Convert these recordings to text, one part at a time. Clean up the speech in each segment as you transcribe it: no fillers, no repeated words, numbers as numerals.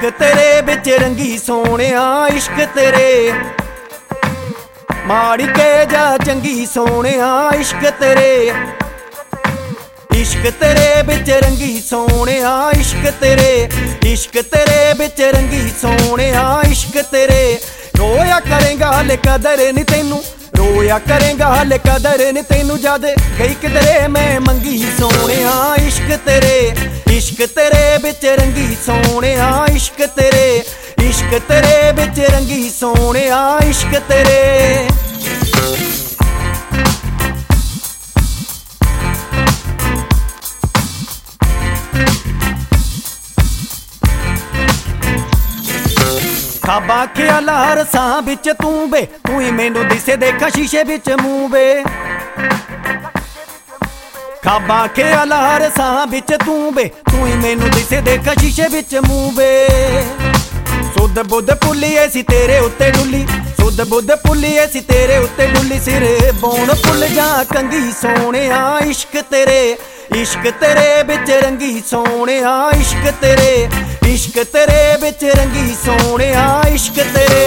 इश्क तेरे बिच रंगी सोहणिया इश्क तेरे माड़ी के जा चंगी सोहणिया इश्क तेरे बिच रंगी सोहणिया इश्क तेरे बिच रंगी सोहणिया इश्क तेरे रोया करेगा हले कदर नी तैनू रोया करेगा हले कदर नी तैनू जद गई किधरे मैं मंगी सोहणिया इश्क तेरे बिच रंगी सोहणिया इश्क तेरे बिच रंगी सोहणिया इश्क तेरे खाबा ख्याल हर सां बिच तू बे तू ही मैनू दिसे देखा शीशे बिच मूंह बे खाबा ख्याल हर सां बिच तू बे तू ही मैनू दिसे देखा शीशे बिच मूंह बे सुध बुध भुल्लीए सी तेरे उत्ते डुल्ली सुध बुध भुल्लीए सी तेरे उत्ते डुल्ली सिर बौण भुल जा कंगी सोहणिया इश्क तेरे बिच रंगी सोहणिया इश्क तेरे बिच रंगी सोहणिया इश्क तेरे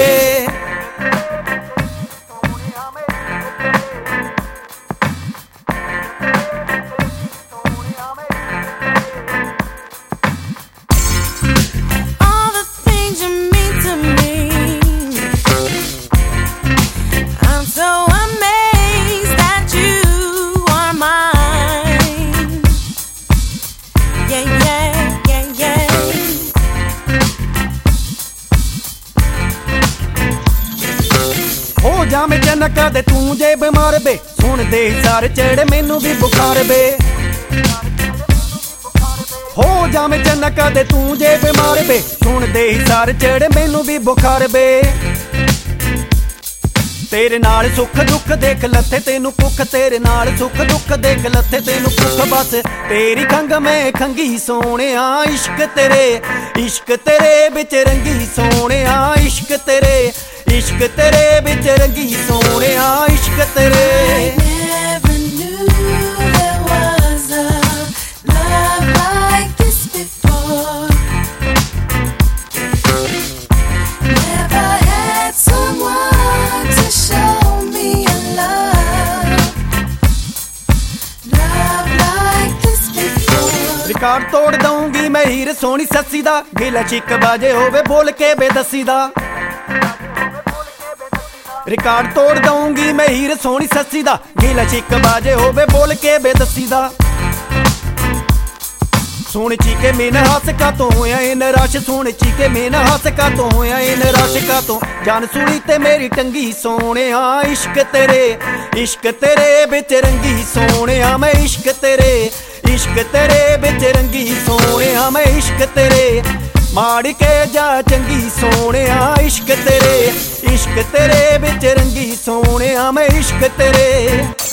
हो जा मैं जनक दे तू जे बीमार बे सुन दे सारे चढ़े मैनू भी बुखार बे हो जा मैं जनक दे तू जे बीमार बे सुन दे सारे चढ़े मैनू भी बुखार बे तेरे नाल सुख दुख देख लथे तेनू कुख तेरे नाल सुख दुख देख लथे तेनू कुख बस तेरी खंग मैं खंगी सोहणिया इश्क तेरे बिच रंगी सोहणिया इश्क तेरे बिच रंगी सोहणिया इश्क तेरे रिकॉर्ड तोड़ दूंगी मैं हीर सोहनी सस्सी दा गिला चिक बाजे होवे बोल के बेदसी दा रिकॉर्ड तोड़ दूंगी मैं हीर सोहनी सस्सी दा गिला चिक बाजे होवे बोल के बेदसी दा सोहनी चीके में हास का तो होया इन रश सोहनी चीके में हास का तो होया इन रश का तो जान सुनी ते मेरी टंगी सोहणिया इश्क तेरे बिच रंगी सोहणिया मैं इश्क तेरे बिच रंगी सोहणिया मैं इश्क तेरे माड़ी के जा चंगी सोहणिया इश्क तेरे बिच रंगी सोहणिया मैं इश्क तेरे।